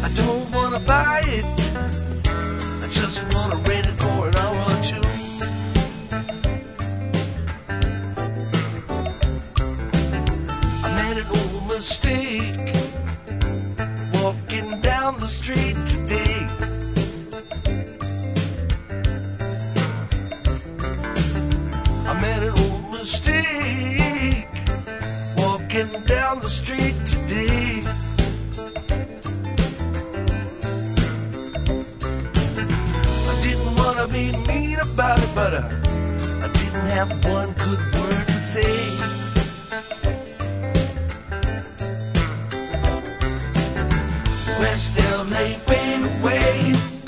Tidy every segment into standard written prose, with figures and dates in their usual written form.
I don't wanna buy it, I just wanna rent it for an hour or two. I made an old mistake walking down the street today. I made an old mistake walking down the street today. I didn't want to be mean about it, but I didn't have one good word to say. West LA fade away.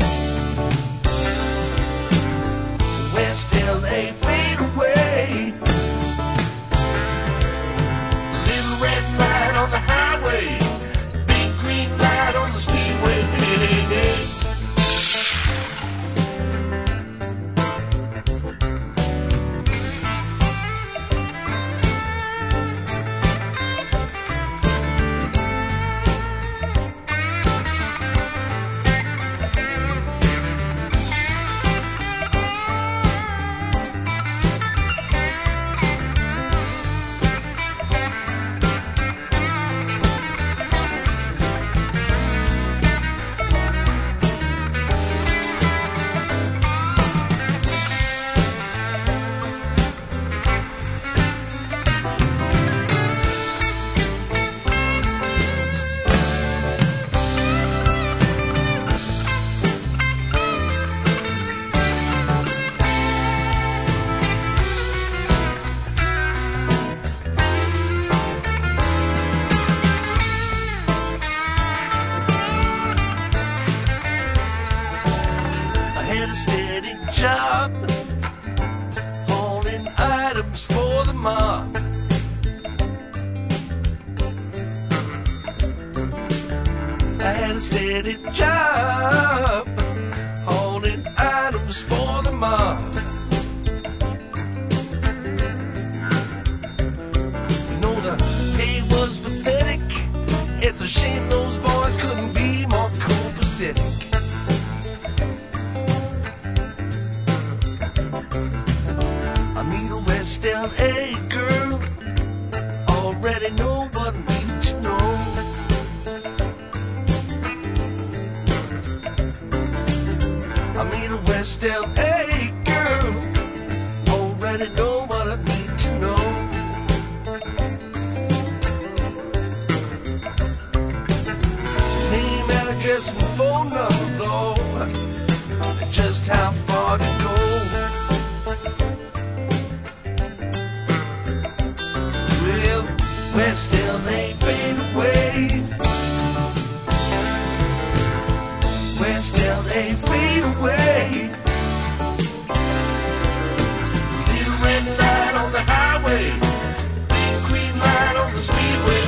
West LA fade away. Little red light on the highway, big green light on the speedway. A steady job, hauling items for the mob. I had a steady job, hauling items for the mob. You know the pay was pathetic. It's a shame those boys couldn't be more copacetic. I meet a West LA girl, already know what I need to know. I meet a West LA girl, already know what I need to know. Name, address, and phone number, Lord, just how far to go. West LA fade away. West LA fade away. Little red light on the highway, big green light on the speedway.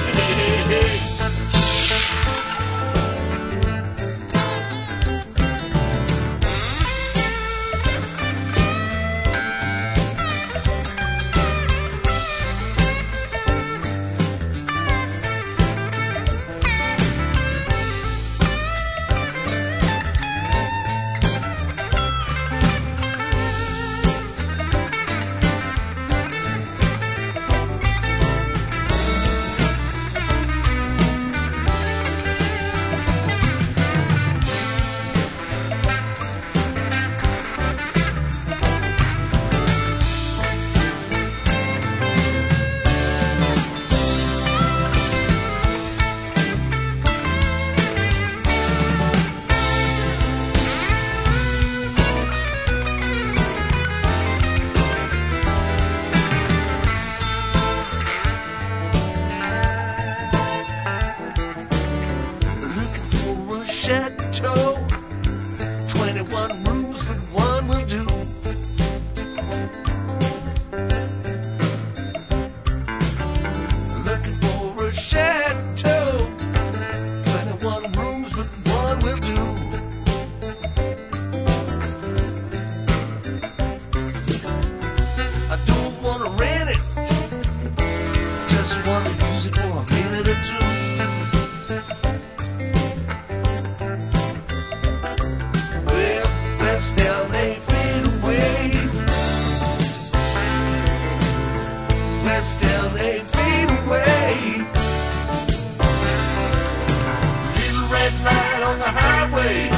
Chateau, 21 rooms, but one will do. Looking for a chateau, 21 rooms, but one will do. I don't want to rent it, just want to use it for a minute or two. on the highway.